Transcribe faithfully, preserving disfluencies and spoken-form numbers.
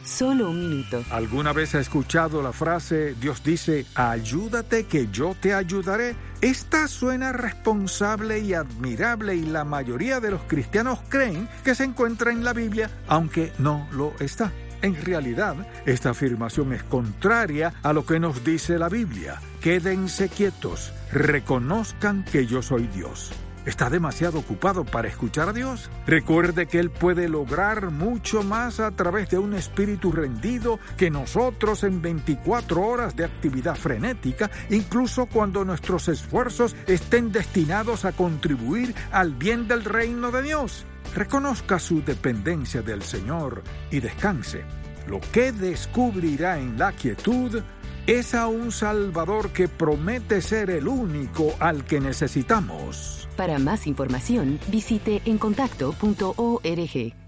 Solo un minuto. ¿Alguna vez ha escuchado la frase, Dios dice, ayúdate que yo te ayudaré? Esta suena responsable y admirable y la mayoría de los cristianos creen que se encuentra en la Biblia, aunque no lo está. En realidad, esta afirmación es contraria a lo que nos dice la Biblia. Quédense quietos, reconozcan que yo soy Dios. ¿Está demasiado ocupado para escuchar a Dios? Recuerde que Él puede lograr mucho más a través de un espíritu rendido que nosotros en veinticuatro horas de actividad frenética, incluso cuando nuestros esfuerzos estén destinados a contribuir al bien del reino de Dios. Reconozca su dependencia del Señor y descanse. Lo que descubrirá en la quietud es a un Salvador que promete ser el único al que necesitamos. Para más información, visite en contacto punto org.